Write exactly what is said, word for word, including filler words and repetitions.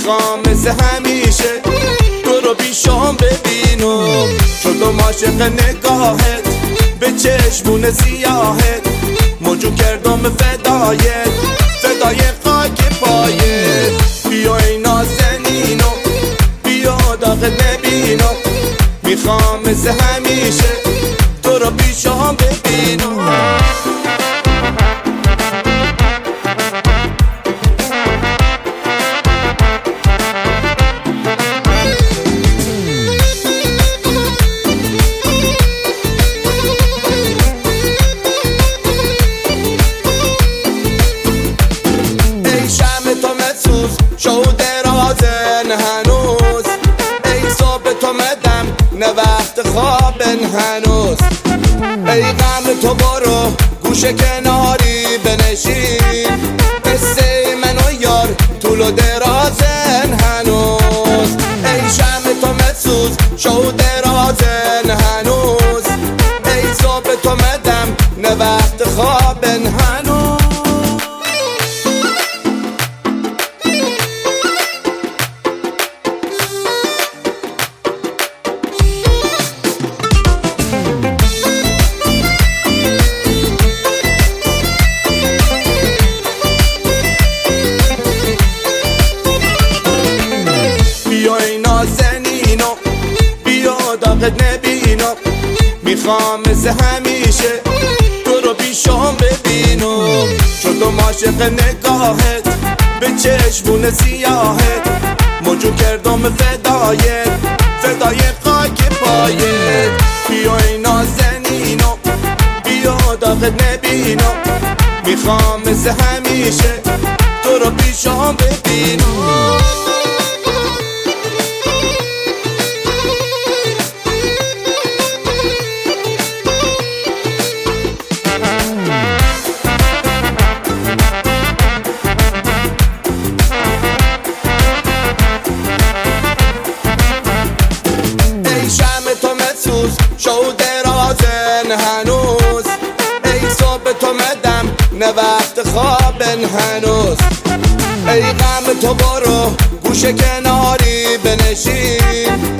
میخوام مثل همیشه تو رو پیشام ببینم، شدم عاشق نگاهت به چشمون سیاهت، موجو کردم فدایت، فدای خاک پایت. بیا ای نازنینو بیا داغت نبینم، میخوام مثل همیشه تو رو پیشام ببینم. شو درازن هنوز ای صبح تو مدم نه وقت خوابن هنوز، ای غم تو برو گوشه کناری بنشین، قصه من و یار طول و درازن هنوز. ای شم تو مسوز شو درازن هنوز ای صبح تو مدم نه وقت خوابن هنوز. نازنینو بیا داغت نبینم، میخوام مثل همیشه تو رو پیشام ببینم، شدم عاشق نگاهت به چشمون سیاهت، موجو کردم فدایت، فدای خاک پایت. بیا ای نازنینو بیا داغت نبینم، میخوام مثل همیشه تو رو پیشام ببینم. شو درازن هنوز ای صبح تو مدم نه وقت خوابن هنوز، ای غم تو برو گوشه کناری بنشین،